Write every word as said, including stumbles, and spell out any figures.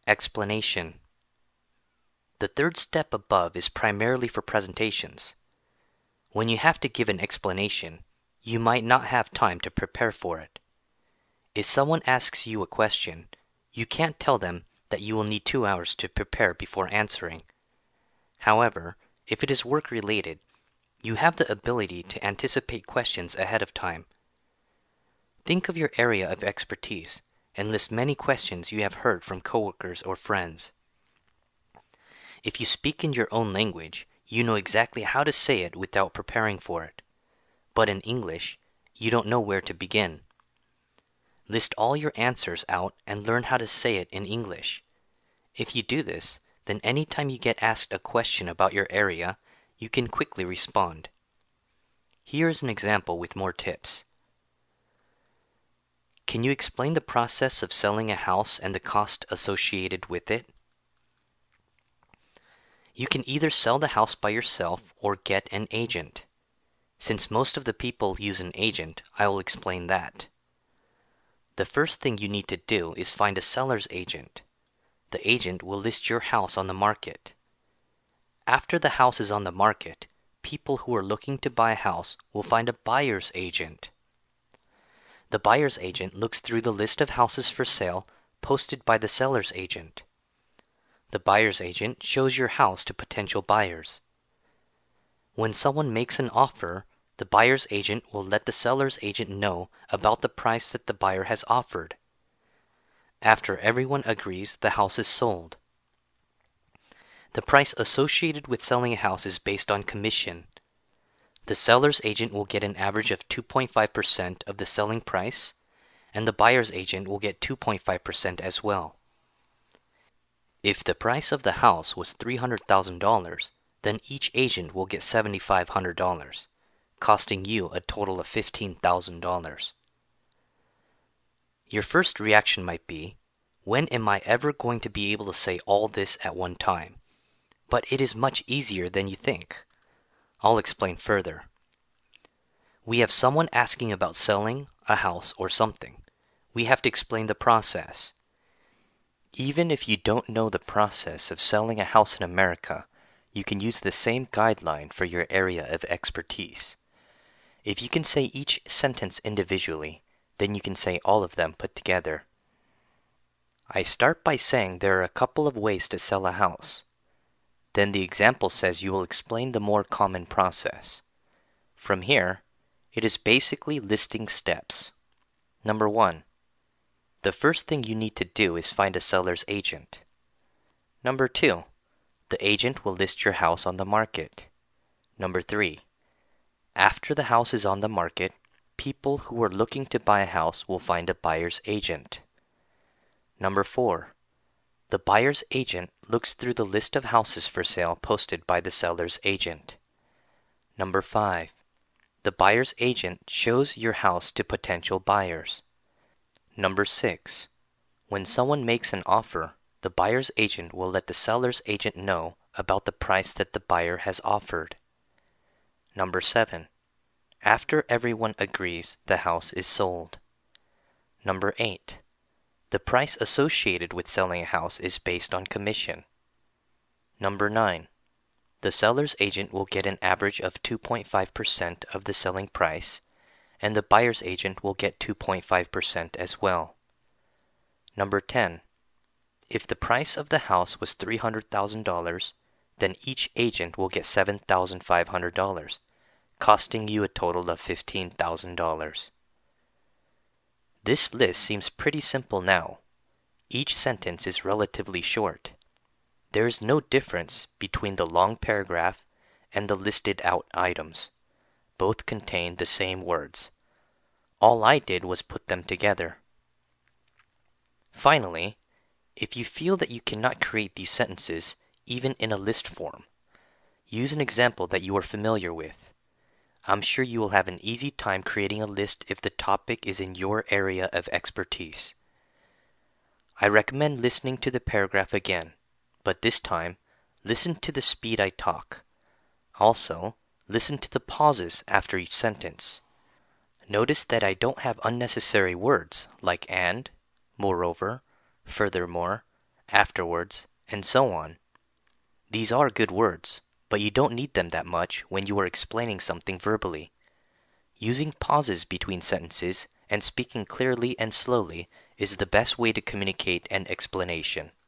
Explanation. The third step above is primarily for presentations. When you have to give an explanation, you might not have time to prepare for it. If someone asks you a question, you can't tell them that you will need two hours to prepare before answering. However, if it is work-related, you have the ability to anticipate questions ahead of time. Think of your area of expertise and list many questions you have heard from coworkers or friends. If you speak in your own language, you know exactly how to say it without preparing for it. But in English, you don't know where to begin. List all your answers out and learn how to say it in English. If you do this, then anytime you get asked a question about your area, you can quickly respond. Here is an example with more tips. Can you explain the process of selling a house and the cost associated with it? You can either sell the house by yourself or get an agent. Since most of the people use an agent, I will explain that. The first thing you need to do is find a seller's agent. The agent will list your house on the market. After the house is on the market, people who are looking to buy a house will find a buyer's agent. The buyer's agent looks through the list of houses for sale posted by the seller's agent. The buyer's agent shows your house to potential buyers. When someone makes an offer, the buyer's agent will let the seller's agent know about the price that the buyer has offered. After everyone agrees, the house is sold. The price associated with selling a house is based on commission. The seller's agent will get an average of two point five percent of the selling price, and the buyer's agent will get two point five percent as well. If the price of the house was three hundred thousand dollars, then each agent will get seven thousand five hundred dollars, costing you a total of fifteen thousand dollars. Your first reaction might be, when am I ever going to be able to say all this at one time? But it is much easier than you think. I'll explain further. We have someone asking about selling a house or something. We have to explain the process. Even if you don't know the process of selling a house in America, you can use the same guideline for your area of expertise. If you can say each sentence individually, then you can say all of them put together. I start by saying there are a couple of ways to sell a house. Then the example says you will explain the more common process. From here, it is basically listing steps. Number one, the first thing you need to do is find a seller's agent. Number two, the agent will list your house on the market. Number three, after the house is on the market, people who are looking to buy a house will find a buyer's agent. Number four, the buyer's agent looks through the list of houses for sale posted by the seller's agent. Number five, the buyer's agent shows your house to potential buyers. Number six, when someone makes an offer, the buyer's agent will let the seller's agent know about the price that the buyer has offered. Number seven, after everyone agrees, the house is sold. Number eight, the price associated with selling a house is based on commission. Number nine, the seller's agent will get an average of two point five percent of the selling price, and the buyer's agent will get two point five percent as well. Number ten, if the price of the house was three hundred thousand dollars, then each agent will get seven thousand five hundred dollars, costing you a total of fifteen thousand dollars. This list seems pretty simple now. Each sentence is relatively short. There is no difference between the long paragraph and the listed out items. Both contain the same words. All I did was put them together. Finally, if you feel that you cannot create these sentences even in a list form, use an example that you are familiar with. I'm sure you will have an easy time creating a list if the topic is in your area of expertise. I recommend listening to the paragraph again, but this time, listen to the speed I talk. Also, listen to the pauses after each sentence. Notice that I don't have unnecessary words like and, moreover, furthermore, afterwards, and so on. These are good words, but you don't need them that much when you are explaining something verbally. Using pauses between sentences and speaking clearly and slowly is the best way to communicate an explanation.